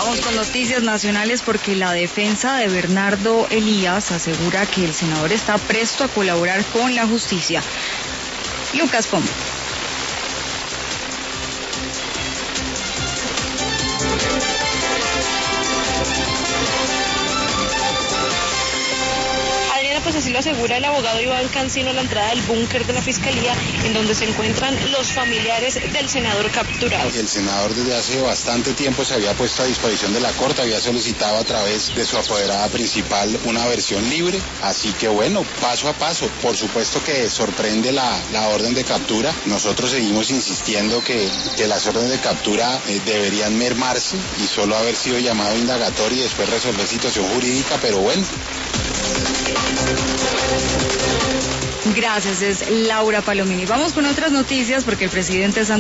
Vamos con noticias nacionales porque la defensa de Bernardo Elías asegura que el senador está presto a colaborar con la justicia. Lucas Pombo. Pues así lo asegura el abogado Iván Cancino a la entrada del búnker de la Fiscalía, en donde se encuentran los familiares del senador capturado. El senador desde hace bastante tiempo se había puesto a disposición de la Corte, había solicitado a través de su apoderada principal una versión libre, así que bueno, paso a paso. Por supuesto que sorprende la orden de captura. Nosotros seguimos insistiendo que las órdenes de captura deberían mermarse y solo haber sido llamado indagatorio y después resolver situación jurídica, pero bueno. Gracias, es Laura Palomini. Vamos con otras noticias porque el presidente